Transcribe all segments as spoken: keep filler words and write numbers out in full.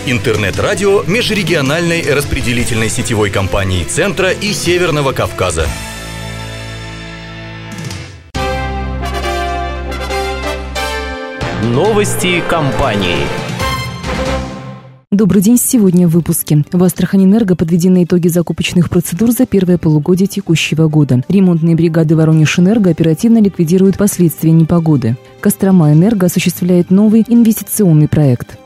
Интернет-радио межрегиональной распределительной сетевой компании Центра и Северного Кавказа. Новости компании. Добрый день. Сегодня в выпуске. В Астраханэнерго подведены итоги закупочных процедур за первое полугодие текущего года. Ремонтные бригады Воронежэнерго оперативно ликвидируют последствия непогоды. Костромаэнерго осуществляет новый инвестиционный проект.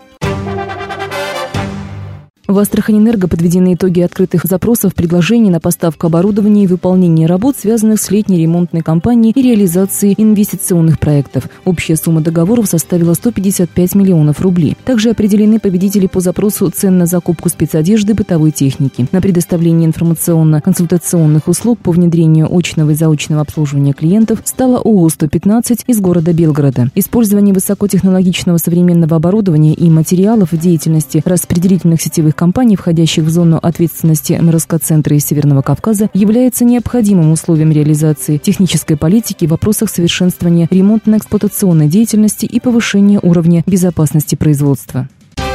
В Астраханэнерго подведены итоги открытых запросов, предложений на поставку оборудования и выполнение работ, связанных с летней ремонтной кампанией и реализацией инвестиционных проектов. Общая сумма договоров составила сто пятьдесят пять миллионов рублей. Также определены победители по запросу цен на закупку спецодежды и бытовой техники. На предоставление информационно-консультационных услуг по внедрению очного и заочного обслуживания клиентов стала ООО сто пятнадцать из города Белгорода. Использование высокотехнологичного современного оборудования и материалов в деятельности распределительных сетевых компаний, входящих в зону ответственности эм эр эс ка-центра и Северного Кавказа, является необходимым условием реализации технической политики в вопросах совершенствования ремонтно-эксплуатационной деятельности и повышения уровня безопасности производства.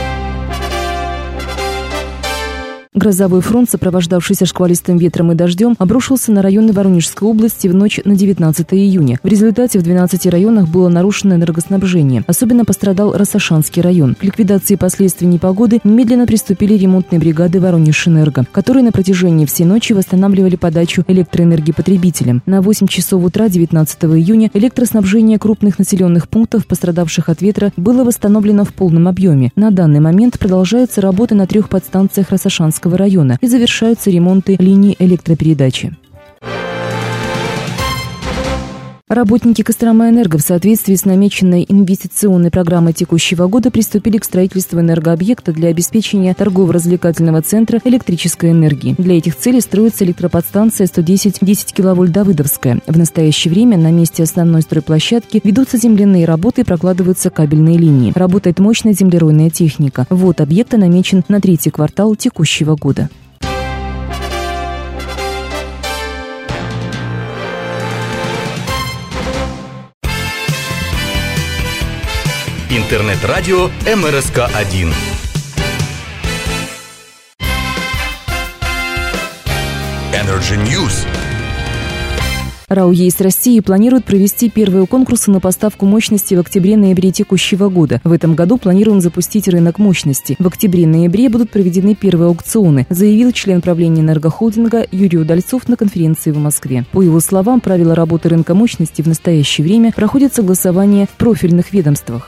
Грозовой фронт, сопровождавшийся шквалистым ветром и дождем, обрушился на районы Воронежской области в ночь на девятнадцатое июня. В результате в двенадцати районах было нарушено энергоснабжение. Особенно пострадал Рассашанский район. К ликвидации последствий непогоды немедленно приступили ремонтные бригады Воронежэнерго, которые на протяжении всей ночи восстанавливали подачу электроэнергии потребителям. На восемь часов утра девятнадцатого июня электроснабжение крупных населенных пунктов, пострадавших от ветра, было восстановлено в полном объеме. На данный момент продолжаются работы на трех подстанциях Рассашанского района и завершаются ремонты линий электропередачи. Работники Костромаэнерго в соответствии с намеченной инвестиционной программой текущего года приступили к строительству энергообъекта для обеспечения торгово-развлекательного центра электрической энергии. Для этих целей строится электроподстанция сто десять десять киловольт Давыдовская. В настоящее время на месте основной стройплощадки ведутся земляные работы и прокладываются кабельные линии. Работает мощная землеройная техника. Ввод объекта намечен на третий квартал текущего года. Интернет-радио эм эр эс ка один. Energy News. РАО «ЕИС России» планирует провести первые конкурсы на поставку мощности в октябре-ноябре текущего года. В этом году планируем запустить рынок мощности. В октябре-ноябре будут проведены первые аукционы, заявил член правления энергохолдинга Юрий Удальцов на конференции в Москве. По его словам, правила работы рынка мощности в настоящее время проходят согласование в профильных ведомствах.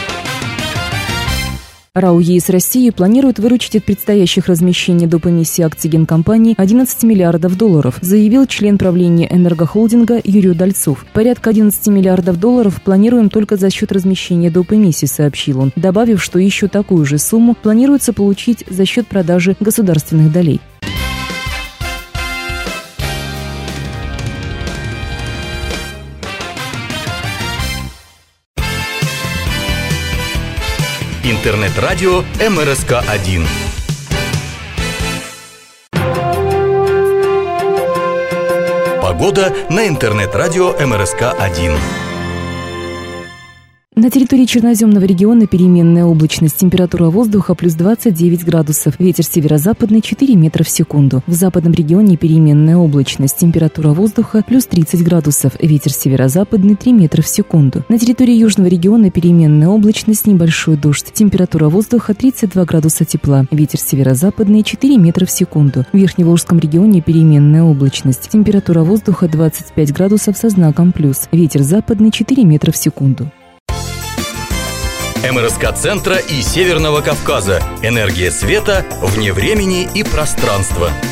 РАО «ЕИС России» планирует выручить от предстоящих размещений доп. Эмиссии акций генкомпании одиннадцать миллиардов долларов, заявил член правления энергохолдинга Юрий Удальцов. Порядка одиннадцать миллиардов долларов планируем только за счет размещения доп. Эмиссий, сообщил он, добавив, что еще такую же сумму планируется получить за счет продажи государственных долей. Интернет-радио эм эр эс ка один. Погода на интернет-радио эм эр эс ка один. На территории Черноземного региона переменная облачность, температура воздуха плюс двадцать девять градусов, ветер северо-западный четыре метра в секунду. В западном регионе переменная облачность, температура воздуха плюс тридцать градусов, ветер северо-западный три метра в секунду. На территории южного региона переменная облачность, небольшой дождь, температура воздуха тридцать два градуса тепла, ветер северо-западный четыре метра в секунду. В Верхневолжском регионе переменная облачность, температура воздуха двадцать пять градусов со знаком плюс, ветер западный четыре метра в секунду. эм эр эс ка-центра и Северного Кавказа. Энергия света вне времени и пространства.